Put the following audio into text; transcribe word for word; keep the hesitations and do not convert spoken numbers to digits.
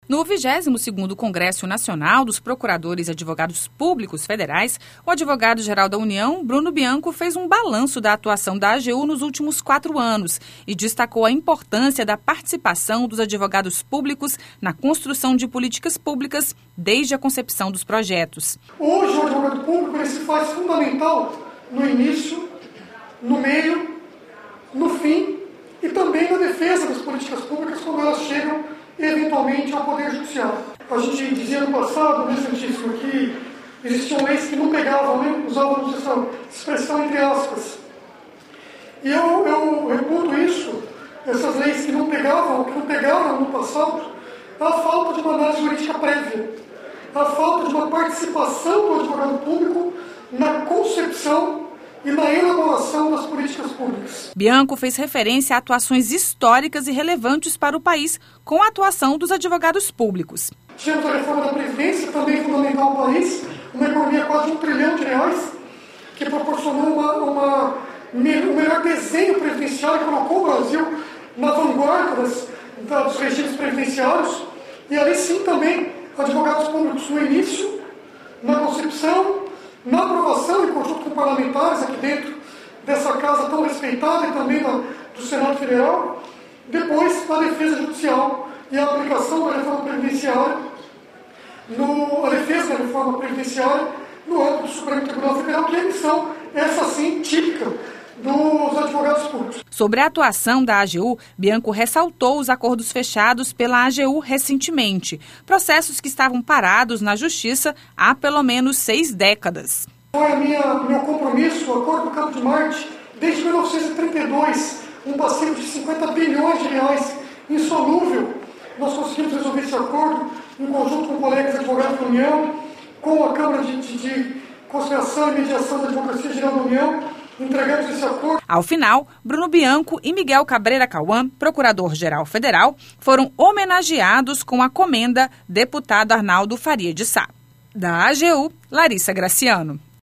No vigésimo segundo Congresso Nacional dos Procuradores e Advogados Públicos Federais, o advogado-geral da União, Bruno Bianco, fez um balanço da atuação da A G U nos últimos quatro anos e destacou a importância da participação dos advogados públicos na construção de políticas públicas desde a concepção dos projetos. Hoje, o advogado público ele se faz fundamental no início, no meio, no fim e também na defesa das políticas públicas quando elas chegam eventualmente ao Poder Judiciário. A gente dizia no passado, né, Santíssimo, que existiam leis que não pegavam, né, usavam essa expressão entre aspas. E eu, eu reputo isso, essas leis que não pegavam, que não pegaram no passado, a falta de uma análise jurídica prévia, a falta de uma participação do advogado público na concepção e na elaboração das políticas públicas. Bianco fez referência a atuações históricas e relevantes para o país com a atuação dos advogados públicos. Tivemos a reforma da Previdência, também fundamental ao país, uma economia quase de um trilhão de reais, que proporcionou uma, uma, um melhor desenho previdenciário e colocou o Brasil na vanguarda das, da, dos regimes previdenciários. E ali sim também advogados públicos no início, na concepção, na aprovação em conjunto com parlamentares aqui dentro dessa casa tão respeitada e também na, do Senado Federal, depois a defesa judicial e a aplicação da reforma previdenciária, no, a defesa da reforma previdenciária no âmbito do Supremo Tribunal Federal, que é a missão, essa sim, típica dos advogados públicos. Sobre a atuação da A G U, Bianco ressaltou os acordos fechados pela A G U recentemente, processos que estavam parados na Justiça há pelo menos seis décadas. Foi a minha, meu compromisso, o Acordo do Campo de Marte, desde mil novecentos e trinta e dois, um passivo de cinquenta bilhões de reais, insolúvel. Nós conseguimos resolver esse acordo em conjunto com colegas advogados da União, com a Câmara de, de, de Conciliação e Mediação da Advocacia Geral da União. Entregamos esse acordo. Ao final, Bruno Bianco e Miguel Cabreira Cauã, Procurador-Geral Federal, foram homenageados com a comenda deputado Arnaldo Faria de Sá. Da A G U, Larissa Graciano.